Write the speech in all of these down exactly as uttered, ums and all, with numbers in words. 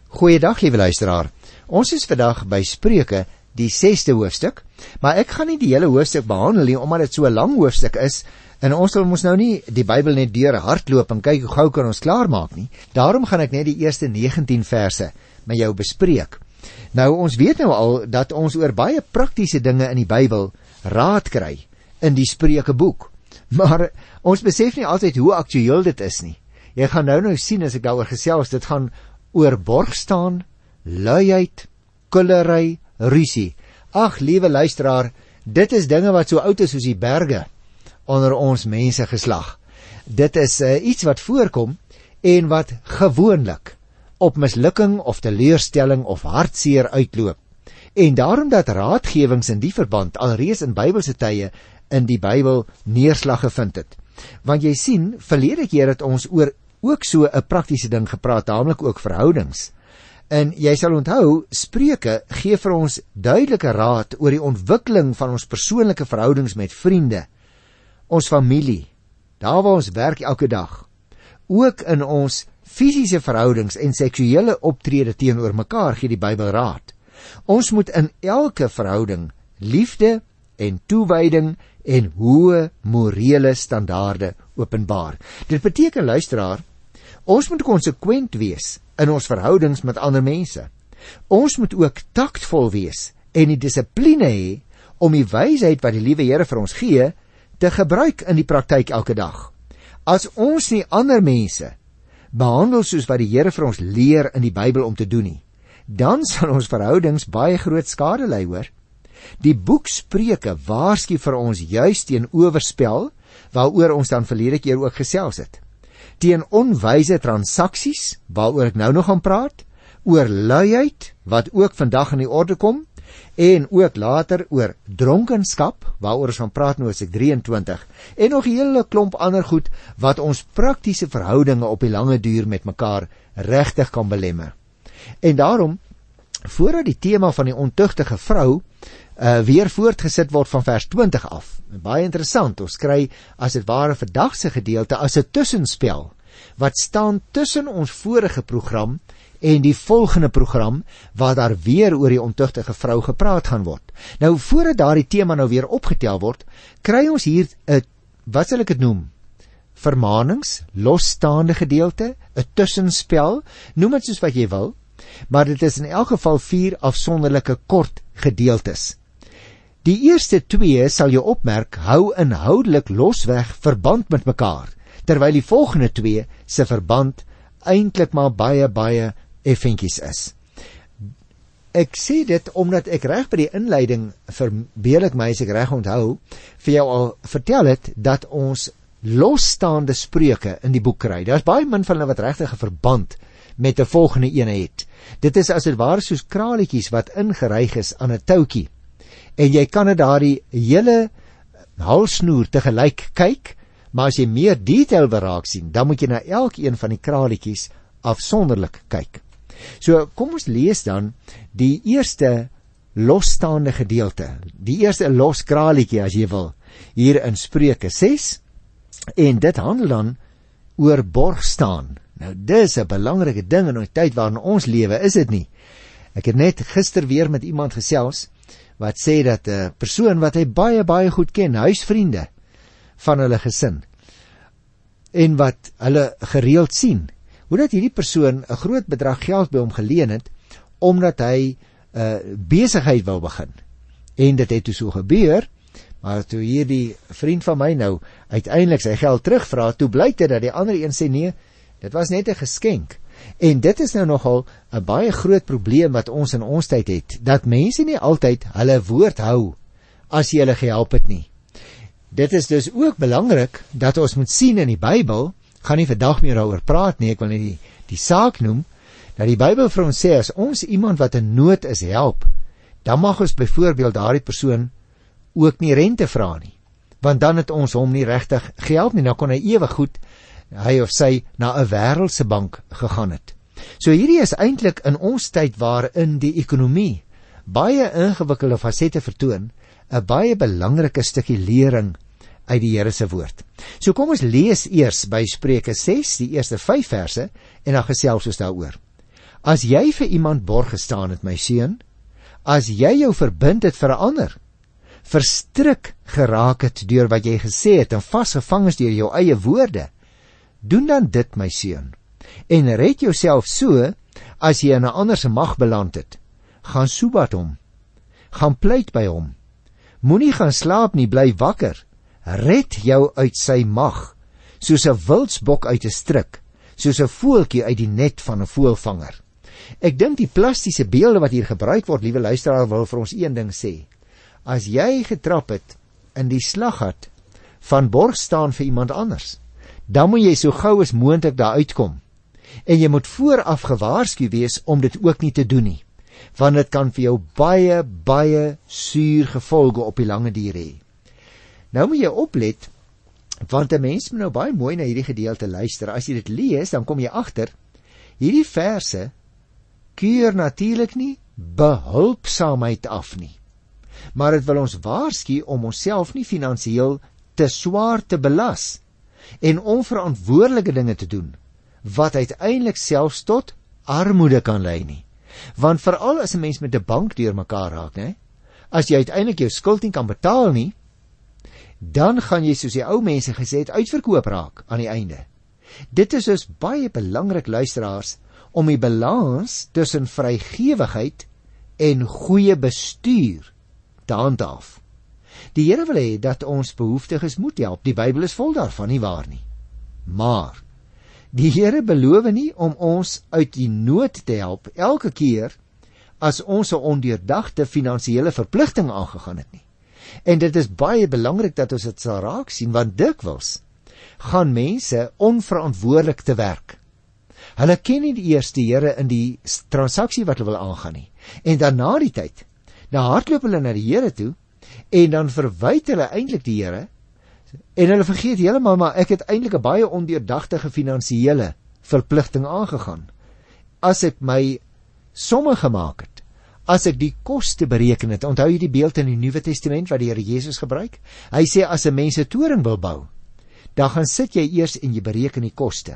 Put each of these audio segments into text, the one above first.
Goeiedag, liewe luisteraar. Ons is vandag by Spreuke, die sesde hoofstuk, maar ek gaan nie die hele hoofstuk behandel nie, omdat dit so 'n lang hoofstuk is, en ons wil ons nou nie die Bybel net deur hardloop en kyk hoe gou kan ons klaarmaak nie. Daarom gaan ek net die eerste negentien verse met jou bespreek. Nou, ons weet nou al dat ons oor baie praktiese dinge in die Bybel raad kry in die Spreuke boek, maar ons besef nie altyd hoe aktueel dit is nie. Jy gaan nou nou sien as ek daaroor gesels, dit gaan oor borg staan, luiheid, kullery, rusie. Ag, liewe luisteraar, dit is dinge wat so oud is soos die berge onder ons mense geslag. Dit is uh, iets wat voorkom en wat gewoonlik op mislukking of teleurstelling of hartseer uitloop. En daarom dat raadgewings in die verband alreeds in Bybelse tye in die Bybel neerslag gevind het. Want jy sien, verlede keer het ons oor ook so 'n praktiese ding gepraat, naamlik ook verhoudings. En jy sal onthou, Spreuke gee vir ons duidelike raad oor die ontwikkeling van ons persoonlike verhoudings met vriende, ons familie, daar waar ons werk elke dag, ook in ons fisiese verhoudings en seksuele optrede teenoor mekaar gee die Bybel raad. Ons moet in elke verhouding liefde en toewyding en hoë morele standaarde openbaar. Dit beteken, luisteraar, ons moet konsekwent wees in ons verhoudings met ander mense. Ons moet ook taktvol wees en die dissipline hê om die wysheid wat die liewe Here vir ons gee, te gebruik in die praktyk elke dag. As ons nie ander mense behandel soos wat die Here vir ons leer in die Bybel om te doen nie, dan sal ons verhoudings baie groot skade ly, hoor. Die boek Spreuke waarsku vir ons juis teen oorspel, waaroor ons dan verlede keer ook gesels het. Teen onwyse transaksies, waaroor ek nou nog gaan praat, oor luiheid, wat ook vandag in die orde kom, en ook later oor dronkenskap, waaroor ons gaan praat in Hoofstuk drieëntwintig, en nog 'n hele klomp ander goed, wat ons praktiese verhoudinge op die lange duur met mekaar regtig kan belemmer. En daarom, voordat die tema van die ontuchtige vrou uh, weer voortgesit word van vers twintig af, baie interessant, ons kry as het ware vandag se gedeelte as 'n tussenspel, wat staan tussen ons vorige program en die volgende program, waar daar weer oor die ontuchtige vrou gepraat gaan word. Nou, voordat daardie tema nou weer opgetel word, kry ons hier 'n, wat sal ek het noem, vermanings, losstaande gedeelte, 'n tussenspel, noem dit soos wat jy wil, maar dit is in elk geval vier afsonderlike kort gedeeltes. Die eerste twee, sal jy opmerk, hou inhoudelik losweg verband met mekaar, terwyl die volgende twee se verband eintlik maar baie, baie effentjies is. Ek sê dit omdat ek reg by die inleiding, verbeel ek my as ek reg onthou, vir jou al vertel het, dat ons losstaande spreuke in die boek kry. Daar is baie min van hulle wat regtig 'n verband met 'n volgende ene het. Dit is as dit ware soos kraletjies wat ingeryg is aan 'n toutjie. En jy kan dit daardie hele halsnoer tegelyk kyk, maar as jy meer detail wil raak sien, dan moet jy na elkeen van die kraletjies afsonderlik kyk. So, kom ons lees dan die eerste losstaande gedeelte, die eerste los kraletjie as jy wil, hier in Spreuke ses, en dit handel dan oor borg staan. Nou, dis 'n belangrike ding in die tyd waarin ons lewe, is dit nie? Ek het net gister weer met iemand gesels, wat sê dat 'n persoon wat hy baie, baie goed ken, huisvriende van hulle gesin, en wat hulle gereeld sien, hoe dat hierdie persoon 'n groot bedrag geld by hom geleen het, omdat hy 'n uh, besigheid wou begin. En dit het toe so gebeur, maar toe hierdie vriend van my nou uiteindelik sy geld terugvra, toe blyk dit dat die ander een sê nee, dit was net 'n geskenk. En dit is nou nogal 'n baie groot probleem wat ons in ons tyd het, dat mense nie altyd hulle woord hou as jy hulle gehelp het nie. Dit is dus ook belangrik dat ons moet sien in die Bybel, gaan nie vandag meer daaroor praat nie, ek wil net die, die saak noem, dat die Bybel vir ons sê, as ons iemand wat in nood is help, dan mag ons byvoorbeeld daardie persoon ook nie rente vra nie, want dan het ons hom nie regtig gehelp nie, dan kon hy ewig goed, hy of sy, na 'n wêreldse bank gegaan het. So hierdie is eintlik in ons tyd waarin die ekonomie baie ingewikkelde fasette vertoon, 'n baie belangrike stukkie lering uit die Here se woord. So kom ons lees eers by Spreuke ses, die eerste vyf verse, en dan gesels ons daaroor. As jy vir iemand borg gestaan het, my seun, as jy jou verbind het vir 'n ander, verstrik geraak het deur wat jy gesê het en vasgevang is deur jou eie woorde, doen dan dit, my seun, en red jouself so, as jy in 'n ander se mag beland het. Gaan soebat hom, gaan pleit by hom, moenie gaan slaap nie, bly wakker, red jou uit sy mag, soos 'n wildsbok uit 'n strik, soos 'n voeltjie uit die net van 'n voëlvanger. Ek dink die plastiese beelde wat hier gebruik word, liewe luisteraar, wil vir ons een ding sê. As jy getrap het in die slaggat van borg staan vir iemand anders, dan moet jy so gou as moontlik daar uitkom. En jy moet vooraf gewaarsku wees om dit ook nie te doen nie, want dit kan vir jou baie, baie suur gevolge op die lange duur hê. Nou moet jy oplet, want 'n mens moet nou baie mooi na hierdie gedeelte luister. As jy dit lees, dan kom jy agter, hierdie verse keur natuurlik nie behulpsaamheid af nie, maar dit wil ons waarsku om onsself nie finansiëel te swaar te belas en onverantwoordelike dinge te doen, wat uiteindelik selfs tot armoede kan lei nie. Want veral as 'n mens met 'n bank deur mekaar raak, né? As jy uiteindelik jou skuld nie kan betaal nie, dan gaan jy, soos die ou mense gesê het, uitverkoop raak aan die einde. Dit is dus baie belangrik, luisteraars, om die balans tussen vrygewigheid en goeie bestuur te handhaaf. Die Here wil hê dat ons behoeftiges moet help. Die Bybel is vol daarvan, nie waar nie. Maar die Here beloof nie om ons uit die nood te help elke keer as ons 'n ondeurdagte finansiële verpligting aangegaan het nie. En dit is baie belangrik dat ons dit sal raak sien, want dikwels gaan mense onverantwoordelik te werk. Hulle ken nie die eerste Here in die transaksie wat hulle wil aangaan nie. En dan na die tyd, dan hardloop hulle na die Here toe, en dan verwyd hulle eintlik die Here, en hulle vergeet heeltemal, maar ek het eintlik 'n baie ondeurdagtige finansiële verpligting aangegaan. As ek my somme gemaak het, as ek die koste bereken het, onthou jy die beeld in die Nuwe Testament wat die Here Jesus gebruik? Hy sê, as 'n mens 'n toring wil bou, dan gaan sit jy eers en jy bereken die koste.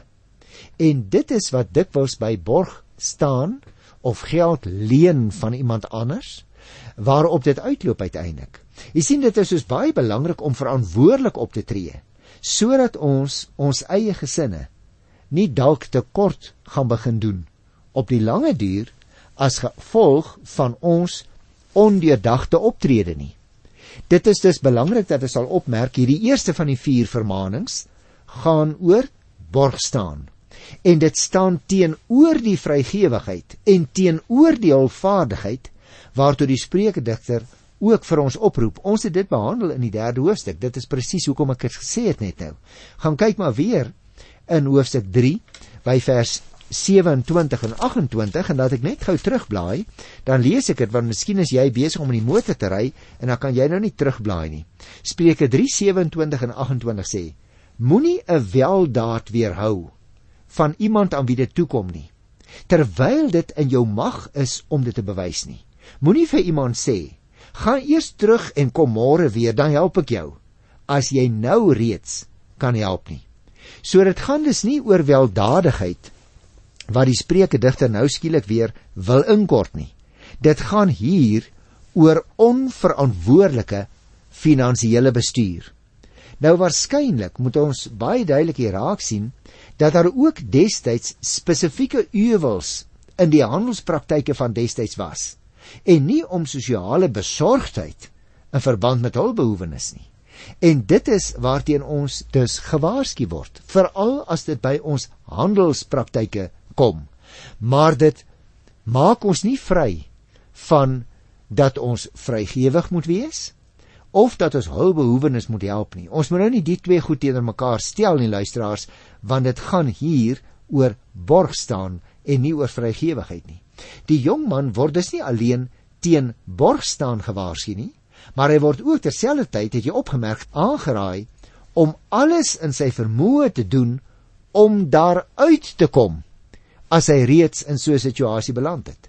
En dit is wat dikwels by borg staan, of geld leen van iemand anders, waarop dit uitloop uiteindelik. Jy sien, dit is dus baie belangrik om verantwoordelik op te tree, sodat ons ons eie gesinne nie dalk tekort gaan begin doen op die lange duur as gevolg van ons ondeurdagte optrede nie. Dit is dus belangrik dat ons sal opmerk, hierdie eerste van die vier vermaanings gaan oor borg staan. En dit staan teenoor die vrygewigheid en teenoor die hulpvaardigheid waartoe die Spreukedigter ook vir ons oproep. Ons het dit behandel in die derde hoofstuk. Dit is presies hoekom ek het gesê het net nou. Gaan kyk maar weer in hoofstuk drie by vers sewe-en-twintig en agt-en-twintig, en dat ek net gou terugblaai, dan lees ek dit, want miskien is jy besig om in die motor te ry en dan kan jy nou nie terugblaai nie. Spreuke drie, sewe-en-twintig en agt-en-twintig sê: Moenie 'n weldaad weerhou van iemand aan wie dit toekom nie, terwyl dit in jou mag is om dit te bewys nie. Moenie vir iemand sê: Gaan eers terug en kom môre weer, dan help ek jou, as jy nou reeds kan help nie. So dit gaan dus nie oor weldadigheid wat die Spreukedigter nou skielik weer wil inkort nie. Dit gaan hier oor onverantwoordelike finansiële bestuur. Nou waarskynlik moet ons baie duidelik hier raak sien dat daar ook destyds spesifieke uwels in die handelspraktyke van destyds was, en nie om sosiale besorgdheid in verband met hulpbehoewenis nie. En dit is waarteen ons dus gewaarsku word, veral as dit by ons handelspraktyke kom. Maar dit maak ons nie vry van dat ons vrygewig moet wees, of dat ons hulpbehoewenis moet help nie. Ons moet nou nie die twee goed teenoor mekaar stel nie, luisteraars, want dit gaan hier oor borg staan en nie oor vrygewigheid nie. Die jong man word dus nie alleen teen borg staan gewaarsku nie, maar hy word ook terselfdertyd, het jy opgemerk, aangeraai om alles in sy vermoë te doen om daaruit te kom, as hy reeds in so 'n situasie beland het.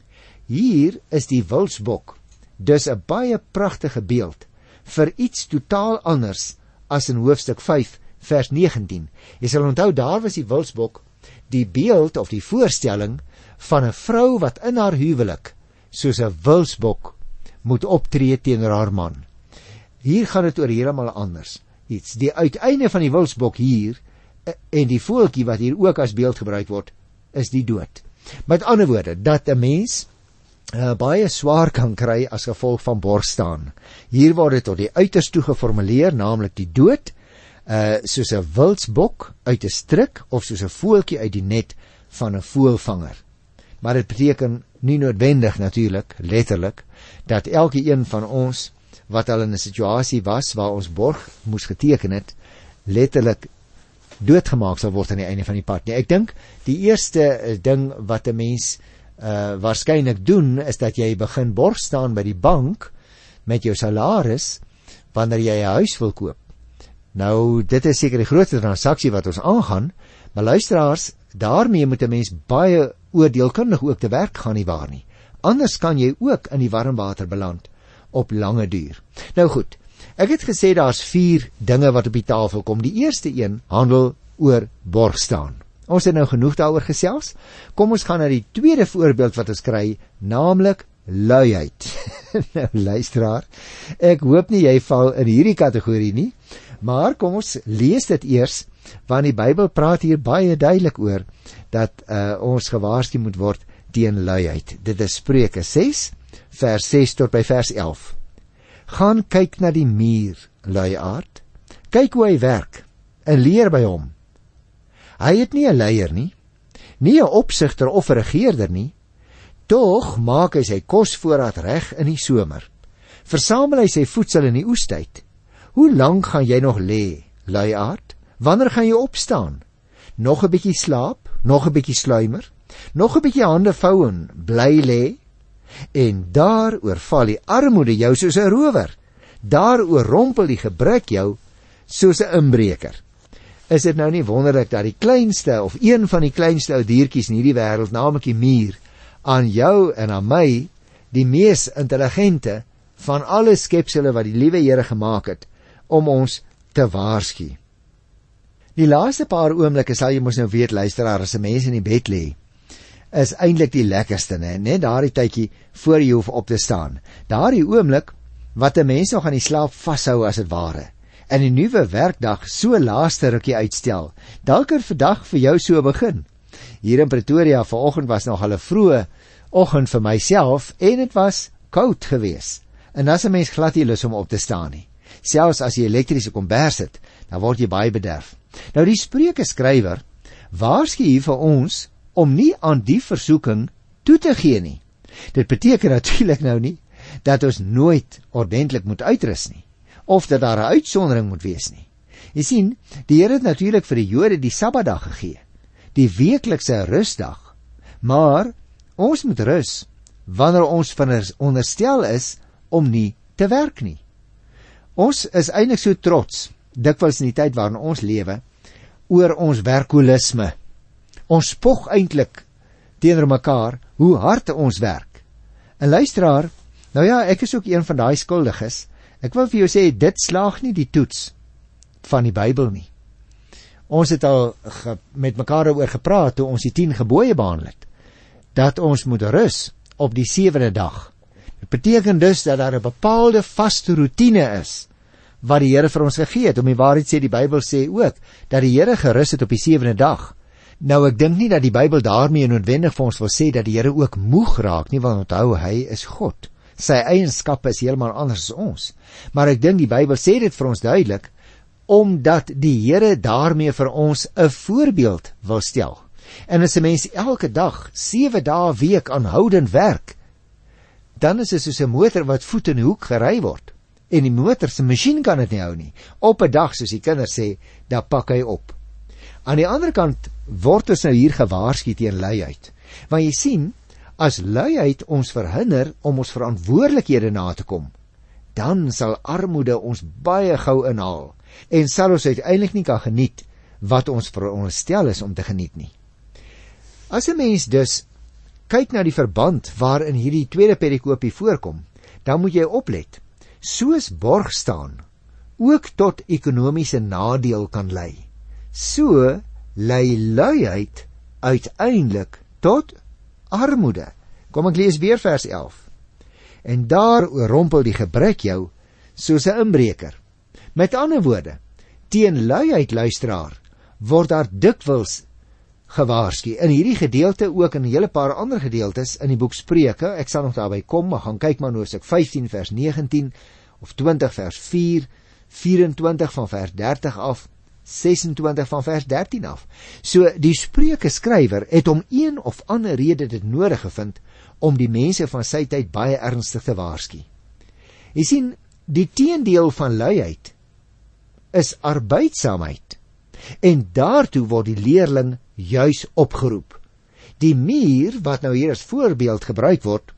Hier is die wildsbok dus 'n baie pragtige beeld vir iets totaal anders as in hoofstuk vyf vers negentien. Jy sal onthou, daar was die wildsbok die beeld of die voorstelling van 'n vrou wat in haar huwelik soos 'n wilsbok moet optree teenoor haar man. Hier gaan dit oor heeltemal anders iets. Die uiteinde van die wilsbok hier en die voeltjie wat hier ook as beeld gebruik word, is die dood. Met ander woorde, dat 'n mens uh, baie swaar kan kry as gevolg van borsstaan. Hier word dit tot die uiterste toe geformuleer, naamlik die dood, uh, soos 'n wilsbok uit 'n strik of soos 'n voeltjie uit die net van 'n voëlvanger. Maar dit beteken nie noodwendig natuurlik, letterlik, dat elke een van ons wat al in 'n situasie was waar ons borg moes geteken het, letterlik doodgemaak sal word aan die einde van die pad nie. Ek dink die eerste ding wat 'n mens uh, waarskynlik doen, is dat jy begin borg staan by die bank met jou salaris wanneer jy 'n huis wil koop. Nou, dit is seker die grootste transaksie wat ons aangaan, maar luisteraars, daarmee moet 'n mens baie oordeelkundig ook te werk gaan nie waar nie. Anders kan jy ook in die warm water beland op lange duur. Nou goed, ek het gesê daar's vier dinge wat op die tafel kom. Die eerste een handel oor borg staan. Ons het nou genoeg daaroor gesels. Kom ons gaan na die tweede voorbeeld wat ons kry, naamlik luiheid. Nou luisteraar, ek hoop nie jy val in hierdie kategorie nie, maar kom ons lees dit eers, want die Bybel praat hier baie duidelik oor dat uh, ons gewaarsku moet word teen luiheid. Dit is Spreuke ses, vers ses tot by vers elf. Gaan kyk na die muur, luiaard. Kyk hoe hy werk en leer by hom. Hy het nie 'n leier nie, nie 'n opsigter of 'n regeerder nie, tog maak hy sy kosvoorraad reg in die somer. Versamel hy sy voedsel in die oestyd. Hoe lank gaan jy nog lê, luiaard? Wanneer gaan jy opstaan? Nog 'n bietjie slaap, nog 'n bietjie sluimer, nog 'n bietjie hande vou en bly lê. En daar oorval die armoede jou soos 'n rower. Daar oorrompel die gebrek jou soos 'n inbreker. Is dit nou nie wonderlik dat die kleinste of een van die kleinste ou diertjies in hierdie wêreld, naamlik die muur, aan jou en aan my, die mees intelligente van alle skepsele wat die liewe Here gemaak het, om ons te waarsku. Die laaste paar oomblikke sal jy mos nou weet, luisteraar, as 'n mens in die bed lê, is eintlik die lekkerste, né? Net daardie tydjie voor jy hoef op te staan. Daardie oomblik wat 'n mens nog aan die slaap vashou as dit ware. En die nuwe werkdag so laaste rukkie uitstel. Dalk het vandag vir jou so begin. Hier in Pretoria vanoggend was nog al 'n vroeë oggend vir myself en dit was koud geweest. En as 'n mens glad nie lus om op te staan nie. Selfs as jy elektriese kombers het, dan word jy baie bederf. Nou die Spreuke skrywer waarsku hier vir ons om nie aan die versoeking toe te gee nie. Dit beteken natuurlik nou nie dat ons nooit ordentlik moet uitrus nie, of dat daar 'n uitsondering moet wees nie. Jy sien, die Here het natuurlik vir die Jode die Sabbatdag gegee, die weeklikse rusdag, maar ons moet rus wanneer ons veronderstel is om nie te werk nie. Ons is eintlik so trots, dikwels in die tyd waarin ons lewe, oor ons werkolisme. Ons spog eintlik teenoor mekaar hoe hard ons werk. En luisteraar, nou ja, ek is ook een van daai skuldiges. Ek wil vir jou sê, dit slaag nie die toets van die Bybel nie. Ons het al ge, met mekaar oor gepraat toe ons die tien gebooie behandel het, dat ons moet rus op die sewende dag. Dit beteken dus dat daar 'n bepaalde vaste roetine is wat die Here vir ons gegee het. Om die waarheid sê, die Bybel sê ook dat die Here gerus het op die sewende dag. Nou, ek dink nie dat die Bybel daarmee noodwendig vir ons wil sê dat die Here ook moeg raak nie, want onthou, hy is God. Sy eienskappe is heeltemal anders as ons. Maar ek dink die Bybel sê dit vir ons duidelik, omdat die Here daarmee vir ons 'n voorbeeld wil stel. En as 'n mens elke dag, sewe dae 'n week aanhoudend werk, dan is dit soos 'n motor wat voet in die hoek gery word. En die motor se masjien kan dit nie hou nie. Op 'n dag, soos die kinders sê, dan pak hy op. Aan die ander kant word ons nou hier gewaarsku teen luiheid. Want jy sien, as luiheid ons verhinder om ons verantwoordelikhede na te kom, dan sal armoede ons baie gou inhaal en sal ons uiteindelik nie kan geniet wat ons veronderstel is om te geniet nie. As 'n mens dus kyk na die verband waarin hierdie tweede perikoopie voorkom, dan moet jy oplet. Soos borg staan ook tot ekonomiese nadeel kan lei, so lei luiheid uiteindelik tot armoede. Kom ek lees weer vers elf. En daar oorrompel die gebrek jou soos 'n inbreker. Met ander woorde, teen luiheid, luisteraar, word daar dikwels gewaarsku. In hierdie gedeelte, ook in 'n hele paar ander gedeeltes in die boek Spreuke, ek sal nog daarby kom, maar gaan kyk maar na Hoofstuk vyftien vers negentien, of twintig vers vier, vyf-en-twintig van vers dertig af, ses-en-twintig van vers dertien af. So die Spreuke skrywer het om een of ander rede dit nodig gevind om die mense van sy tyd baie ernstig te waarsku. Jy sien, die teendeel van luiheid is arbeidsaamheid, en daartoe word die leerling juis opgeroep. Die mier, wat nou hier as voorbeeld gebruik word,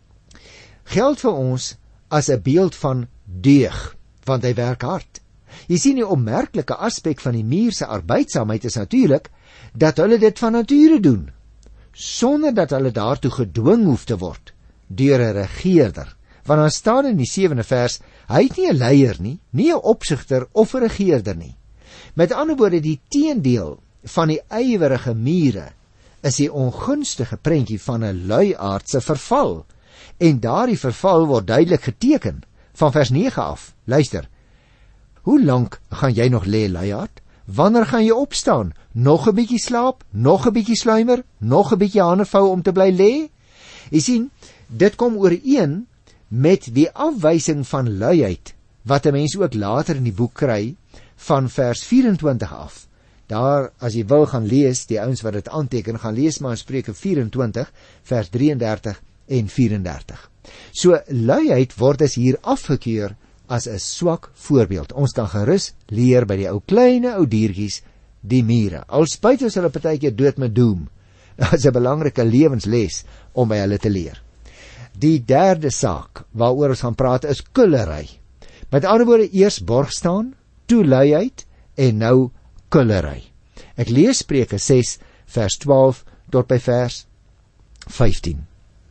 geld vir ons as 'n beeld van deug, want hy werk hard. Jy sien, die opmerklike aspek van die mier se arbeidsaamheid is natuurlik dat hulle dit van nature doen, sonder dat hulle daartoe gedwing hoef te word deur 'n regeerder. Want dan staan in die sewende vers, hy het nie 'n leier nie, nie 'n opsigter of 'n regeerder nie. Met ander woorde, die teendeel van die ywerige mure is die ongunstige prentjie van 'n luiaardse verval. En daardie verval word duidelik geteken van vers nege af. Luister, hoe lank gaan jy nog lê, luiaard? Wanneer gaan jy opstaan? Nog 'n bietjie slaap? Nog 'n bietjie sluimer? Nog 'n bietjie hande vou om te bly lê? Jy sien, dit kom ooreen met die afwysing van luiheid, wat 'n mens ook later in die boek kry, van vers vyf-en-twintig af. Daar, as jy wil gaan lees, die ouens wat dit aanteken, gaan lees maar in Spreuke vyf-en-twintig, vers drie-en-dertig en vyf-en-dertig. So, luiheid word as hier afgekeur as 'n swak voorbeeld. Ons kan gerus leer by die ou kleine ou diertjies, die mure. Al spyt ons hulle partykeer dood met doem. Dit is 'n belangrike lewensles om by hulle te leer. Die derde saak waaroor ons gaan praat is kullery. Met ander woorde, eers borg staan, toe luiheid en nou kullery. Ek lees Spreuke ses vers twaalf tot by vers vyftien.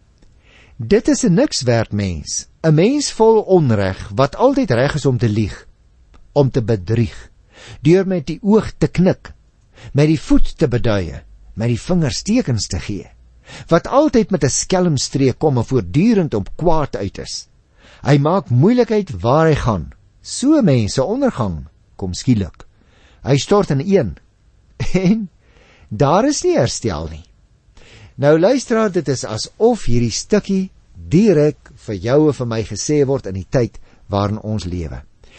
Dit is 'n niks werd mens, 'n mens vol onreg, wat altyd reg is om te lieg, om te bedrieg, deur met die oog te knik, met die voet te beduie, met die vingers tekens te gee, wat altyd met 'n skelmstreek kom en voortdurend op kwaad uit is. Hy maak moeilikheid waar hy gaan, so mense ondergang kom skielik. Hy stort in een, en daar is nie herstel nie. Nou luister, dit is asof hierdie stukkie direk vir jou en vir my gesê word in die tyd waarin ons lewe.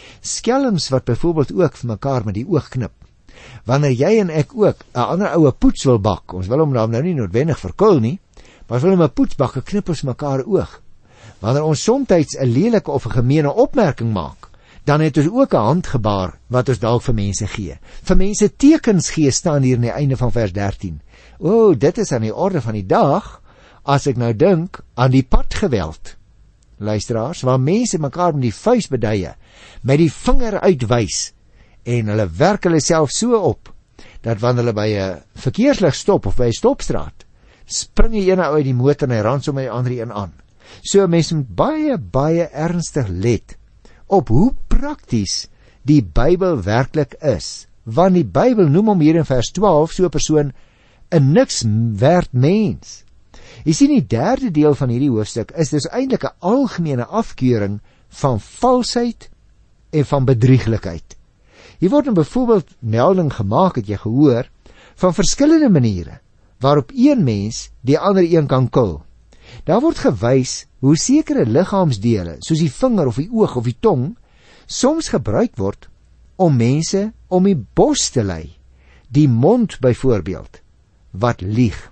Skelms wat byvoorbeeld ook vir mekaar met die oog knip. Wanneer jy en ek ook 'n ander oue poets wil bak, ons wil hom nou nie noodwendig verkul nie, maar wil hom 'n poets bak, knip ons mekaar oog. Wanneer ons soms 'n lelike of 'n gemeene opmerking maak, dan het ons ook 'n handgebaar wat ons dalk vir mense gee. Vir mense tekens gee staan hier aan die einde van vers dertien. O, dit is aan die orde van die dag, as ek nou dink aan die padgeweld. Luisteraars, waar mense mekaar met die vuis beduie, met die vinger uitwys, en hulle werk hulle self so op, dat wanneer hulle by 'n verkeerslig stop, of by 'n stopstraat, spring die ene uit die motor en hy ran sommer die ander een aan. So mense moet baie, baie ernstig let op hoe prakties die Bybel werklik is, want die Bybel noem hom hier in vers twaalf so 'n persoon 'n niks werd mens. Jy sien, die derde deel van hierdie hoofstuk is dus eintlik 'n algemene afkeuring van valsheid en van bedrieglikheid. Hier word 'n byvoorbeeld melding gemaak, het jy gehoor, van verskillende maniere waarop een mens die ander een kan kil. Daar word gewys hoe sekere liggaamsdele, soos die vinger of die oog of die tong, soms gebruik word om mense om die bos te lei. Die mond byvoorbeeld, wat lieg.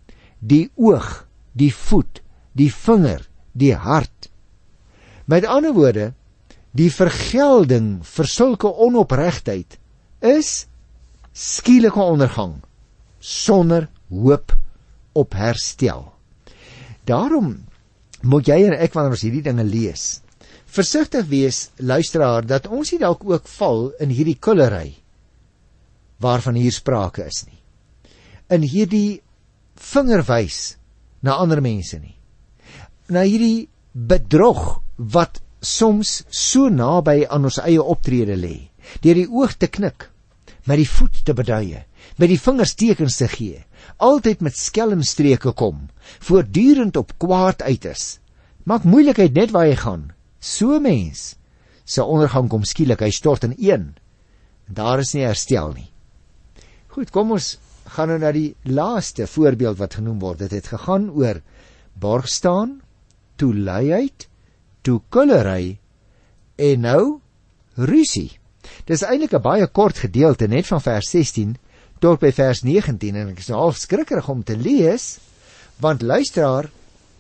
Die oog, die voet, die vinger, die hart. Met ander woorde, die vergelding vir sulke onopregtheid is skielike ondergang, sonder hoop op herstel. Daarom moet jy en ek, wanneer ons hierdie dinge lees, versigtig wees, luisteraar, dat ons nie dalk ook val in hierdie kullery, waarvan hier sprake is nie. In hierdie vingerwys na ander mense nie. Na hierdie bedrog wat soms so naby aan ons eie optrede lê, deur die oog te knik, met die voet te beduie, met die vingers tekens te gee, altyd met skelmstreke kom, voortdurend op kwaad uit is, maak moeilikheid net waar hy gaan. So mens, sy ondergang kom skielik, hy stort in een, en daar is nie herstel nie. Goed, kom ons gaan nou na die laaste voorbeeld wat genoem word. Dit het gegaan oor borg staan, toe luiheid, toe kullery, en nou rusie. Dis eintlik 'n baie kort gedeelte, net van vers sestien tot by vers negentien, en ek is nou half skrikkerig om te lees, want luisteraar,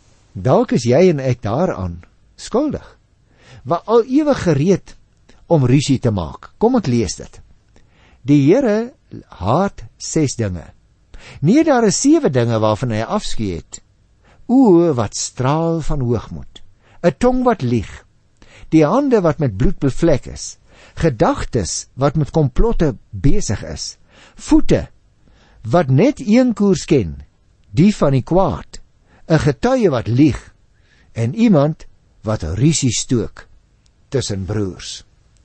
dalk is jy en ek daaraan skuldig, wat al ewig gereed om rusie te maak. Kom ek lees dit. Die Here haat ses dinge. Nee, daar is sewe dinge waarvan hy afskeid het. Oë wat straal van hoogmoed, 'n tong wat lieg, die hande wat met bloed bevlek is, gedagtes wat met komplotte besig is, voete wat net een koers ken, die van die kwaad, 'n getuie wat lieg, en iemand wat rusie stook tussen broers.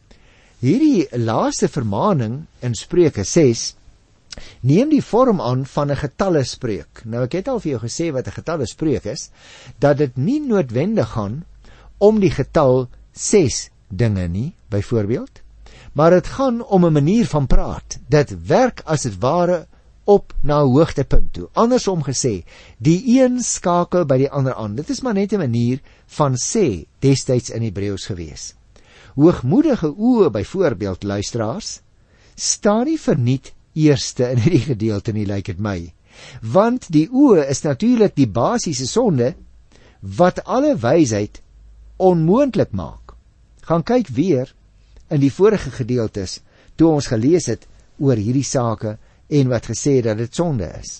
Hierdie laaste vermaning in Spreuke ses neem die vorm aan van 'n getallespreuk. Nou ek het al vir jou gesê wat 'n getallespreuk is, dat dit nie noodwendig gaan om die getal ses dinge nie, byvoorbeeld, maar dit gaan om 'n manier van praat. Dit werk as dit ware op na 'n hoogtepunt toe. Andersom gesê, die een skakel by die ander aan. Dit is maar net 'n manier van sê destyds in Hebreëus gewees. Hoogmoedige oë, byvoorbeeld, luisteraars, staan nie verniet eerste in hierdie gedeelte nie, lyk dit my. Want die oë is natuurlik die basiese sonde wat alle wysheid onmoontlik maak. Gaan kyk weer in die vorige gedeeltes toe ons gelees het oor hierdie sake en wat gesê dat dit sonde is.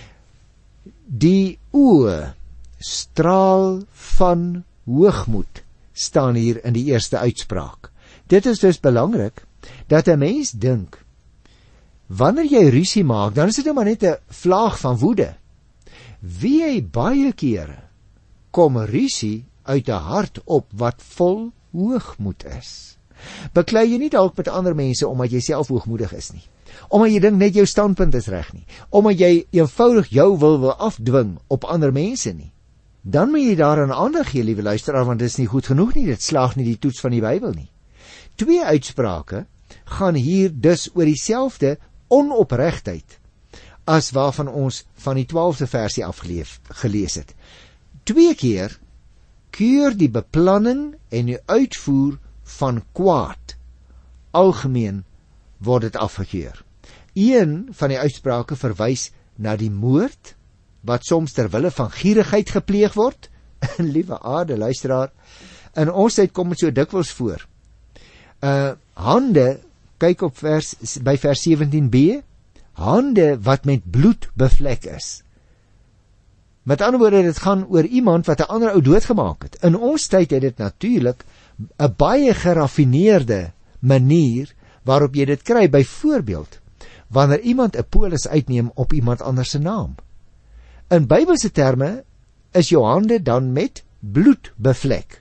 Die oë straal van hoogmoed staan hier in die eerste uitspraak. Dit is dus belangrik dat 'n mens dink, wanneer jy rusie maak, dan is dit maar net 'n vlaag van woede. Wie hy baie kere kom rusie uit 'n hart op wat vol hoogmoed is. Beklei jy nie dalk met ander mense omdat jy self hoogmoedig is nie, omdat jy dink net jou standpunt is reg nie, omdat jy eenvoudig jou wil wil afdwing op ander mense nie. Dan moet jy daaraan aandag gee, liewe luisteraar, want dit is nie goed genoeg nie, dit slaag nie die toets van die Bybel nie. Twee uitsprake gaan hier dus oor dieselfde onopregtheid as waarvan ons van die twaalfde versie afgeleef gelees het. Twee keer keur die beplanning en die uitvoer van kwaad. Algemeen word dit afgekeur. Een van die uitsprake verwys na die moord wat soms ter wille van gierigheid gepleeg word. Liewe aarde, luisteraar, in ons tyd kom dit so dikwels voor. Uh, hande, kyk op vers, by vers sewentien b, hande wat met bloed bevlek is. Met ander woorde, dit gaan oor iemand wat 'n ander ou doodgemaak het. In ons tyd het dit natuurlik 'n baie geraffineerde manier waarop jy dit kry, byvoorbeeld, wanneer iemand 'n polis uitneem op iemand anders se naam. In Bybelse terme is jou hande dan met bloed bevlek.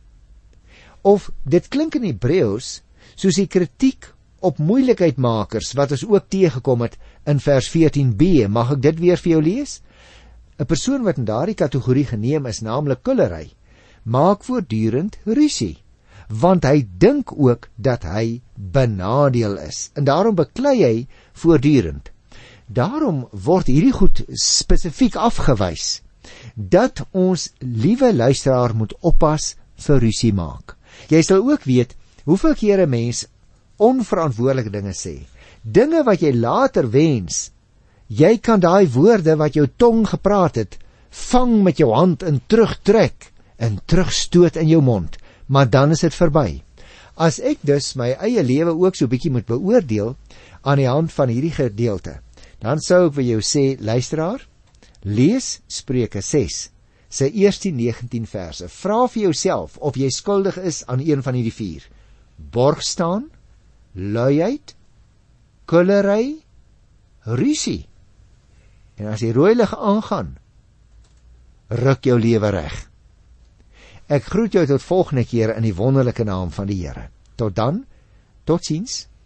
Of dit klink in Hebreëus soos die kritiek op moeilikheidmakers wat ons ook teëgekom het in vers veertien b. Mag ek dit weer vir jou lees? 'n Persoon wat in daardie kategorie geneem is, naamlik kullery, maak voortdurend rusie, want hy dink ook dat hy benadeel is, en daarom beklei hy voortdurend. Daarom word hierdie goed spesifiek afgewys, dat ons, liewe luisteraar, moet oppas vir rusie maak. Jy sal ook weet, hoeveel kere mens onverantwoordelike dinge sê, dinge wat jy later wens, jy kan daai woorde wat jou tong gepraat het, vang met jou hand en terugtrek, en terugstoot in jou mond, maar dan is dit verby. As ek dus my eie lewe ook so bietjie moet beoordeel, aan die hand van hierdie gedeelte, dan sou ek vir jou sê, luisteraar, lees Spreuke ses, sy eerste negentien verse, vra vir jouself of jy skuldig is aan een van hierdie vier, borg staan, luiheid, kullery, rusie. En as die rooi lig aangaan, ruk jou lewe reg. Ek groet jou tot volgende keer in die wonderlike naam van die Here. Tot dan, totsiens.